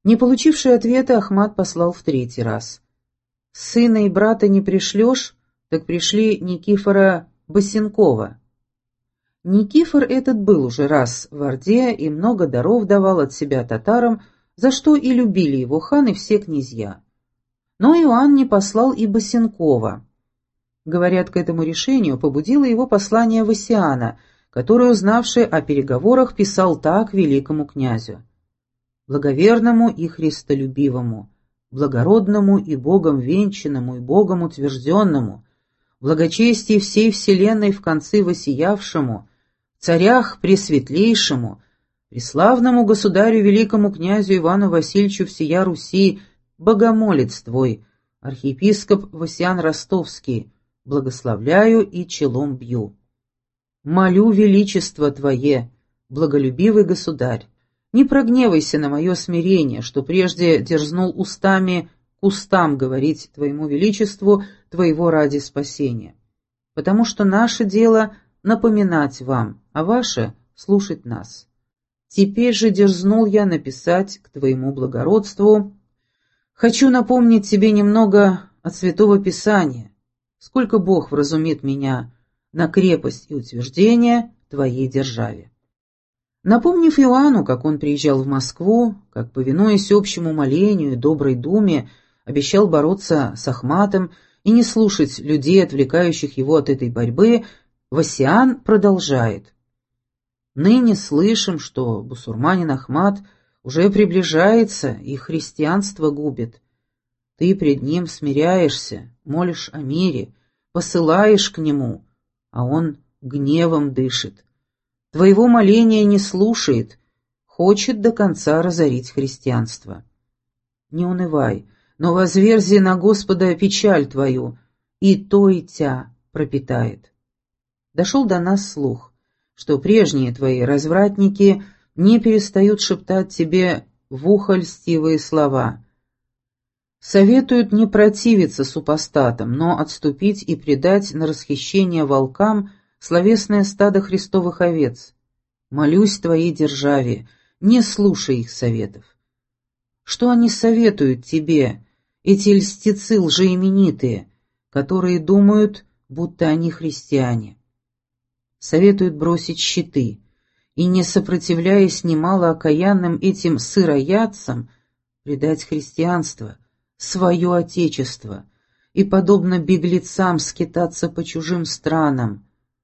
Не получивший ответа, Ахмат послал в третий раз. «Сына и брата не пришлешь, так пришли Никифора Босенкова». Никифор этот был уже раз в Орде и много даров давал от себя татарам, за что и любили его хан и все князья. Но Иоанн не послал и Босенкова. Говорят, к этому решению побудило его послание Васиана, который, узнавший о переговорах, писал так великому князю: «Благоверному и христолюбивому, благородному и Богом венчанному и Богом утвержденному, благочестии всей вселенной в конце воссиявшему, царях пресветлейшему, преславному государю великому князю Ивану Васильевичу всея Руси, богомолец твой, архиепископ Васян Ростовский, благословляю и челом бью. Молю величество твое, благолюбивый государь, не прогневайся на мое смирение, что прежде дерзнул устами к устам говорить твоему величеству, твоего ради спасения. Потому что наше дело напоминать вам, а ваше слушать нас. Теперь же дерзнул я написать к твоему благородству. Хочу напомнить тебе немного от Святого Писания, сколько Бог вразумит меня на крепость и утверждение твоей державе». Напомнив Иоанну, как он приезжал в Москву, как, повинуясь общему молению и доброй думе, обещал бороться с Ахматом и не слушать людей, отвлекающих его от этой борьбы, Васиан продолжает. «Ныне слышим, что бусурманин Ахмат уже приближается и христианство губит. Ты пред ним смиряешься, молишь о мире, посылаешь к нему, а он гневом дышит. Твоего моления не слушает, хочет до конца разорить христианство. Не унывай, но возверзи на Господа печаль твою, и то и тя пропитает. Дошел до нас слух, что прежние твои развратники не перестают шептать тебе в ухо льстивые слова. Советуют не противиться супостатам, но отступить и предать на расхищение волкам словесное стадо христовых овец. Молюсь твоей державе, не слушай их советов. Что они советуют тебе, эти льстецы лжеименитые, которые думают, будто они христиане? Советуют бросить щиты и, не сопротивляясь немало окаянным этим сыроядцам, предать христианство, свое отечество и, подобно беглецам, скитаться по чужим странам.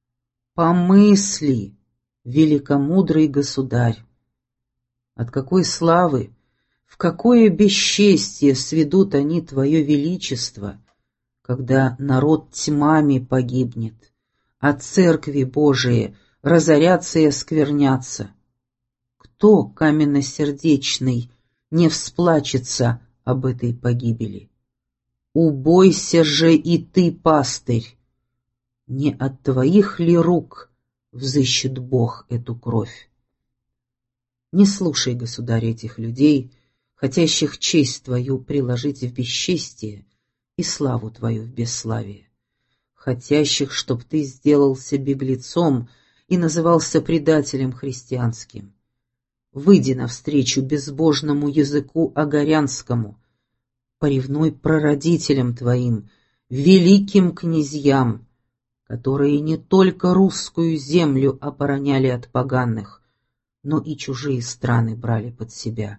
Помысли, великомудрый государь! От какой славы, в какое бесчестие сведут они твое величество, когда народ тьмами погибнет, а церкви Божии разорятся и осквернятся. Кто каменносердечный не всплачется об этой погибели? Убойся же и ты, пастырь! Не от твоих ли рук взыщет Бог эту кровь? Не слушай, государь, этих людей, хотящих честь твою приложить в бесчестие и славу твою в бесславие, хотящих, чтоб ты сделался беглецом и назывался предателем христианским. Выйди навстречу безбожному языку агарянскому, поревнуй прародителям твоим, великим князьям, которые не только русскую землю обороняли от поганых, но и чужие страны брали под себя.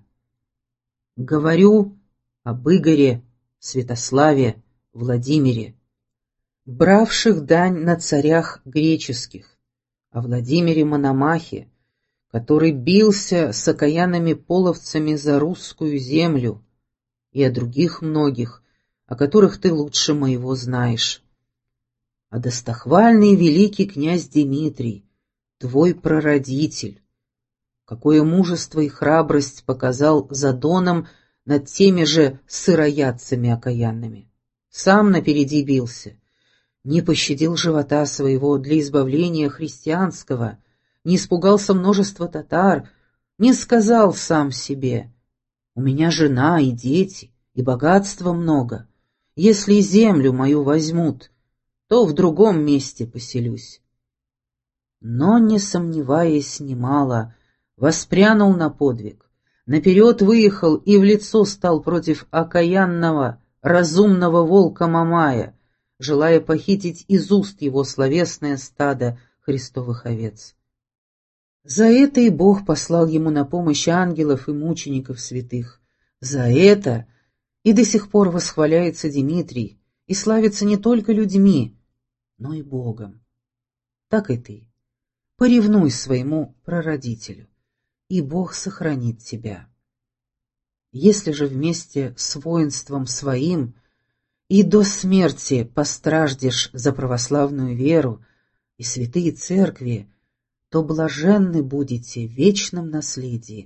Говорю об Игоре, Святославе, Владимире, бравших дань на царях греческих, о Владимире Мономахе, который бился с окаянными половцами за русскую землю, и о других многих, о которых ты лучше моего знаешь. А достохвальный великий князь Дмитрий, твой прародитель, какое мужество и храбрость показал за Доном над теми же сыроядцами окаянными. Сам напереди бился, не пощадил живота своего для избавления христианского, не испугался множества татар, не сказал сам себе: «У меня жена и дети, и богатства много, если землю мою возьмут, то в другом месте поселюсь». Но, не сомневаясь немало, воспрянул на подвиг, наперед выехал и в лицо стал против окаянного, разумного волка Мамая, желая похитить из уст его словесное стадо Христовых овец. За это и Бог послал ему на помощь ангелов и мучеников святых. За это и до сих пор восхваляется Дмитрий и славится не только людьми, но и Богом. Так и ты. Поревнуй своему прародителю, и Бог сохранит тебя. Если же вместе с воинством своим и до смерти постраждешь за православную веру и святые церкви, то блаженны будете в вечном наследии.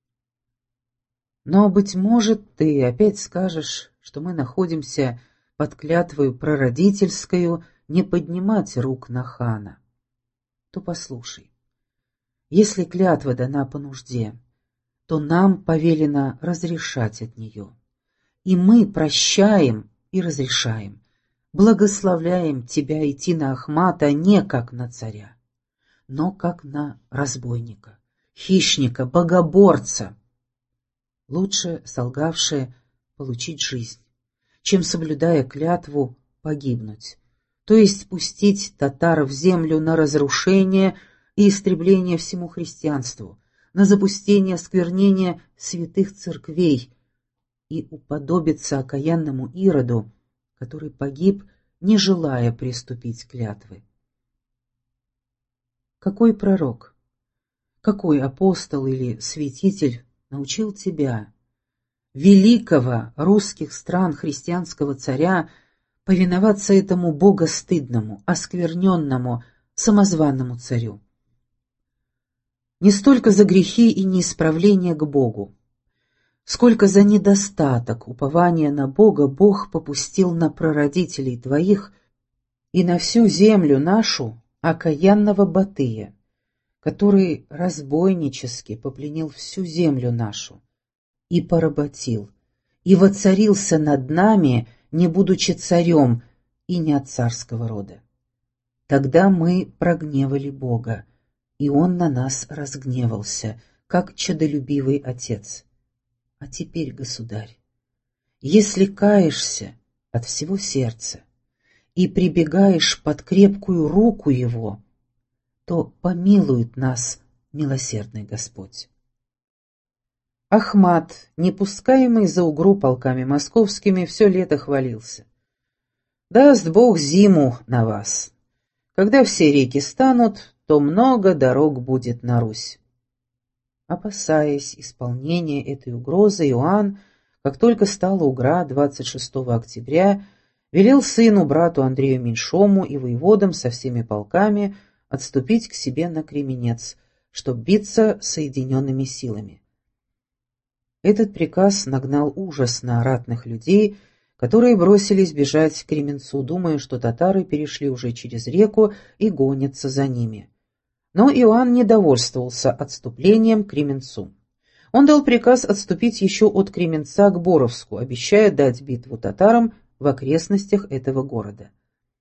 Но, быть может, ты опять скажешь, что мы находимся под клятвою прародительскою не поднимать рук на хана. То послушай, если клятва дана по нужде, то нам повелено разрешать от нее. И мы прощаем и разрешаем, благословляем тебя идти на Ахмата не как на царя, но как на разбойника, хищника, богоборца. Лучше, солгавшее, получить жизнь, чем, соблюдая клятву, погибнуть, то есть пустить татар в землю на разрушение и истребление всему христианству, на запустение, осквернение святых церквей и уподобиться окаянному Ироду, который погиб, не желая приступить к клятве. Какой пророк, какой апостол или святитель научил тебя, великого русских стран христианского царя, повиноваться этому богостыдному, оскверненному, самозванному царю? Не столько за грехи и неисправление к Богу, сколько за недостаток упования на Бога Бог попустил на прародителей твоих и на всю землю нашу окаянного Батыя, который разбойнически попленил всю землю нашу и поработил, и воцарился над нами, не будучи царем и не от царского рода. Тогда мы прогневали Бога, и Он на нас разгневался, как чадолюбивый отец. А теперь, государь, если каешься от всего сердца и прибегаешь под крепкую руку Его, то помилует нас милосердный Господь. Ахмат, не пускаемый за Угру полками московскими, все лето хвалился. Даст Бог зиму на вас. Когда все реки станут, то много дорог будет на Русь. Опасаясь исполнения этой угрозы, Иоанн, как только стала Угра 26 октября, велел сыну, брату Андрею Меньшому и воеводам со всеми полками отступить к себе на Кременец, чтоб биться соединенными силами. Этот приказ нагнал ужас на ратных людей, которые бросились бежать к Кременцу, думая, что татары перешли уже через реку и гонятся за ними. Но Иоанн не довольствовался отступлением к Кременцу. Он дал приказ отступить еще от Кременца к Боровску, обещая дать битву татарам в окрестностях этого города.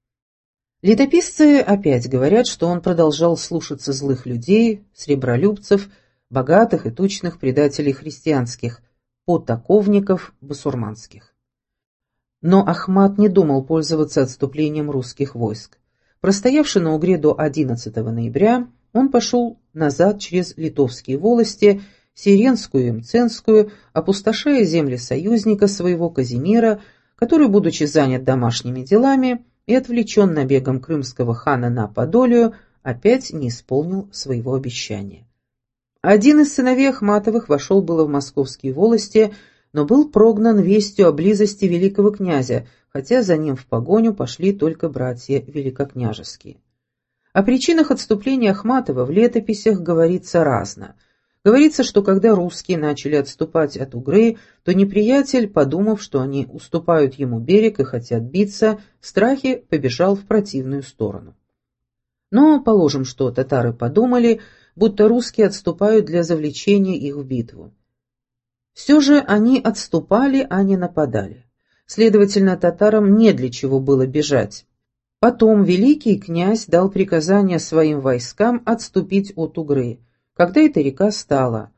Летописцы опять говорят, что он продолжал слушаться злых людей, сребролюбцев, богатых и тучных предателей христианских, потаковников басурманских. Но Ахмат не думал пользоваться отступлением русских войск. Простоявши на Угре до 11 ноября, он пошел назад через литовские волости, Сиренскую и Мценскую, опустошая земли союзника своего Казимира, который, будучи занят домашними делами и отвлечен набегом крымского хана на Подолию, опять не исполнил своего обещания. Один из сыновей Ахматовых вошел было в московские волости, но был прогнан вестью о близости великого князя, хотя за ним в погоню пошли только братья великокняжеские. О причинах отступления Ахматова в летописях говорится разно. Говорится, что когда русские начали отступать от Угры, то неприятель, подумав, что они уступают ему берег и хотят биться, в страхе побежал в противную сторону. Но положим, что татары подумали, будто русские отступают для завлечения их в битву. Все же они отступали, а не нападали. Следовательно, татарам не для чего было бежать. Потом великий князь дал приказание своим войскам отступить от Угры, когда эта река стала,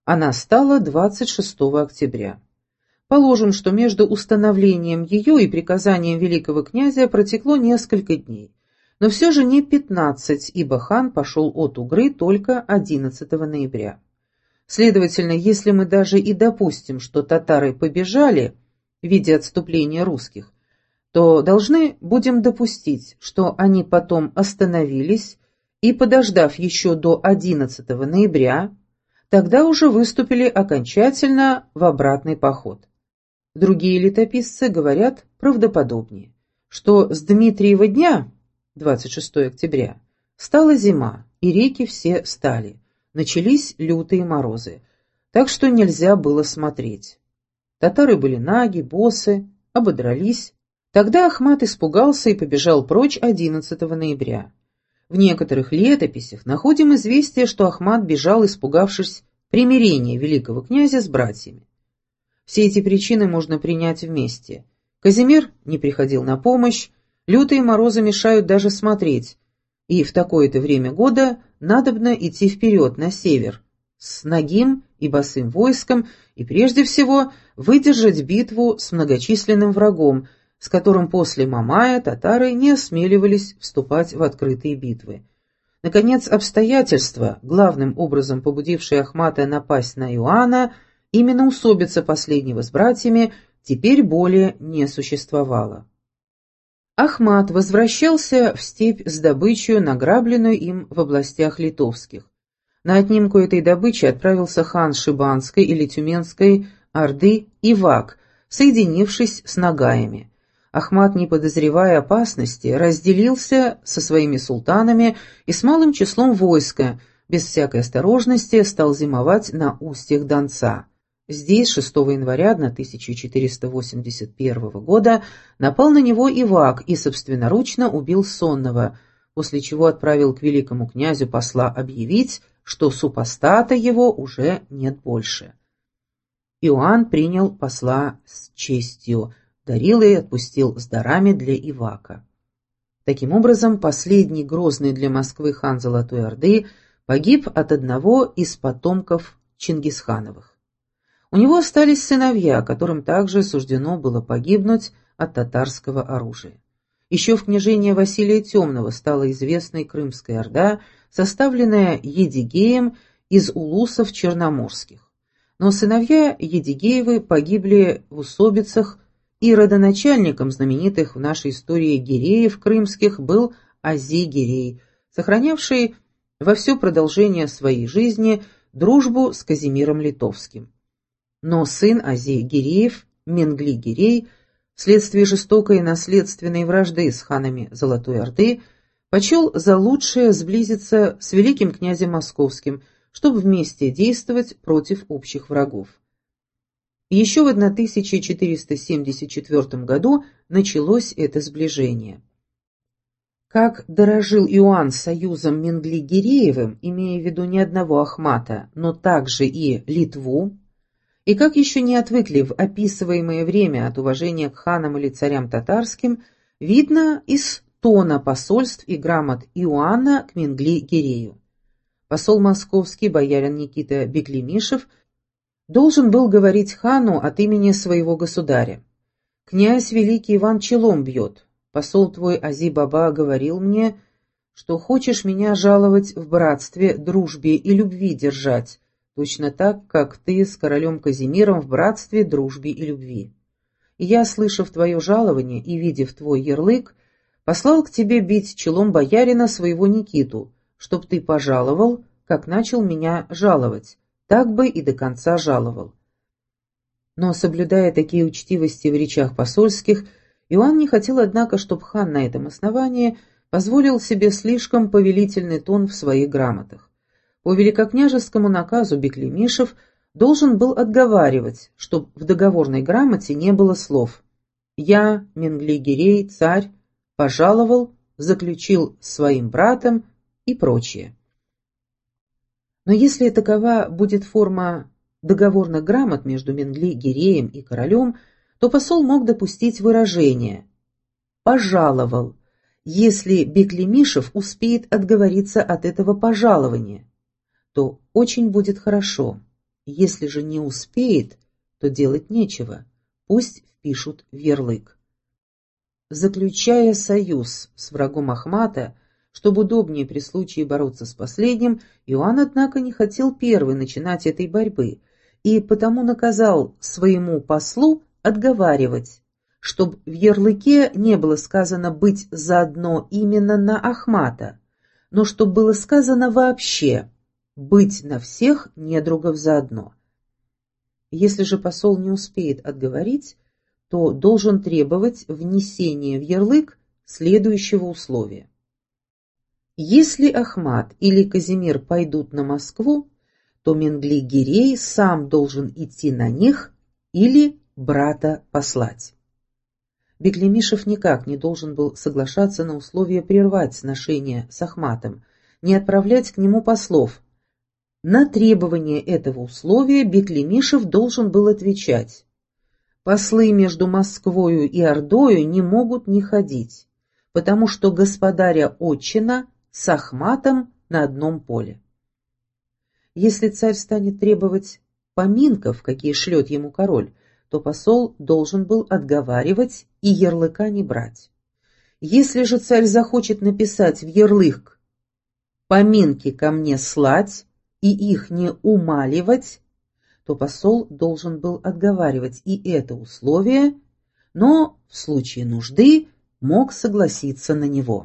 Она стала 26 октября. Положим, что между установлением ее и приказанием великого князя проteкло несколько дней, но все же не 15, ибо хан пошел от Угры только 11 ноября. Следовательно, если мы даже и допустим, что татары побежали в виде отступления русских, то должны будем допустить, что они потом остановились и, подождав еще до 11 ноября, тогда уже выступили окончательно в обратный поход. Другие летописцы говорят правдоподобнее, что с Дмитриева дня, 26 октября, стала зима, и реки все стали, начались лютые морозы, так что нельзя было смотреть. Татары были наги, босы, ободрались. Тогда Ахмат испугался и побежал прочь 11 ноября. В некоторых летописях находим известие, что Ахмат бежал, испугавшись примирения великого князя с братьями. Все эти причины можно принять вместе. Казимир не приходил на помощь, лютые морозы мешают даже смотреть, и в такое-то время года надобно идти вперед, на север, с нагим и босым войском, и прежде всего выдержать битву с многочисленным врагом, с которым после Мамая татары не осмеливались вступать в открытые битвы. Наконец, обстоятельства, главным образом побудившие Ахмата напасть на Иоанна, именно усобица последнего с братьями, теперь более не существовало. Ахмат возвращался в степь с добычей, награбленную им в областях литовских. На отнимку этой добычи отправился хан Шибанской или Тюменской орды Ивак, соединившись с нагаями. Ахмат, не подозревая опасности, разделился со своими султанами и с малым числом войска, без всякой осторожности, стал зимовать на устьях Донца. Здесь 6 января 1481 года напал на него Ивак и собственноручно убил сонного, после чего отправил к великому князю посла объявить, что супостата его уже нет больше. Иоанн принял посла с честью, дарил и отпустил с дарами для Ивака. Таким образом, последний грозный для Москвы хан Золотой Орды погиб от одного из потомков Чингисхановых. У него остались сыновья, которым также суждено было погибнуть от татарского оружия. Еще в княжении Василия Темного стала известной Крымская Орда, составленная Едигеем из улусов черноморских. Но сыновья Едигеевы погибли в усобицах, и родоначальником знаменитых в нашей истории гиреев крымских был Ази-Гирей, сохранявший во все продолжение своей жизни дружбу с Казимиром Литовским. Но сын Ази-Гиреев, Менгли-Гирей, вследствие жестокой наследственной вражды с ханами Золотой Орды, почел за лучшее сблизиться с великим князем Московским, чтобы вместе действовать против общих врагов. Еще в 1474 году началось это сближение. Как дорожил Иоанн союзом Менгли-Гиреевым, имея в виду не одного Ахмата, но также и Литву, и как еще не отвыкли в описываемое время от уважения к ханам или царям татарским, видно из тона посольств и грамот Иоанна к Менгли-Гирею. Посол московский, боярин Никита Беклемишев, должен был говорить хану от имени своего государя. «Князь великий Иван челом бьет. Посол твой Ази-Баба говорил мне, что хочешь меня жаловать в братстве, дружбе и любви держать, точно так, как ты с королем Казимиром в братстве, дружбе и любви. И я, слышав твое жалование и видев твой ярлык, послал к тебе бить челом боярина своего Никиту, чтоб ты пожаловал, как начал меня жаловать, так бы и до конца жаловал». Но, соблюдая такие учтивости в речах посольских, Иоанн не хотел, однако, чтобы хан на этом основании позволил себе слишком повелительный тон в своих грамотах. По великокняжескому наказу Беклемишев должен был отговаривать, чтоб в договорной грамоте не было слов «Я, Менгли-Гирей, царь, пожаловал, заключил с своим братом» и прочее. Но если такова будет форма договорных грамот между Менгли-Гиреем и королем, то посол мог допустить выражение «пожаловал», если Беклемишев успеет отговориться от этого пожалования, то очень будет хорошо. Если же не успеет, то делать нечего, пусть впишут в ярлык. Заключая союз с врагом Ахмата, чтобы удобнее при случае бороться с последним, Иоанн, однако, не хотел первый начинать этой борьбы, и потому наказал своему послу отговаривать, чтоб в ярлыке не было сказано «быть заодно» именно на Ахмата, но чтоб было сказано вообще «быть на всех недругов заодно». Если же посол не успеет отговорить, то должен требовать внесения в ярлык следующего условия. Если Ахмат или Казимир пойдут на Москву, то Менгли-Гирей сам должен идти на них или брата послать. Беклемишев никак не должен был соглашаться на условие прервать сношение с Ахматом, не отправлять к нему послов. На требование этого условия Беклемишев должен был отвечать: послы между Москвою и Ордою не могут не ходить, потому что господаря отчина с Ахматом на одном поле. Если царь станет требовать поминков, какие шлет ему король, то посол должен был отговаривать и ярлыка не брать. Если же царь захочет написать в ярлык «поминки ко мне слать» и их не умаливать, то посол должен был отговаривать и это условие, но в случае нужды мог согласиться на него.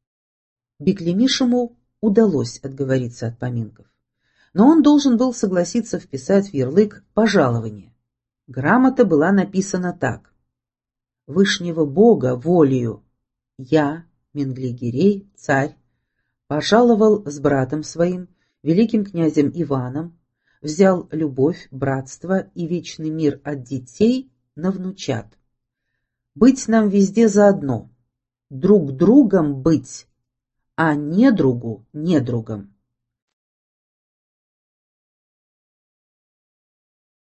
Беклемишему удалось отговориться от поминков, но он должен был согласиться вписать в ярлык пожалование. Грамота была написана так: «Вышнего Бога волею я, Менгли-Гирей, царь, пожаловал с братом своим, великим князем Иваном, взял любовь, братство и вечный мир от детей на внучат. Быть нам везде заодно, друг другом быть, а недругу недругом».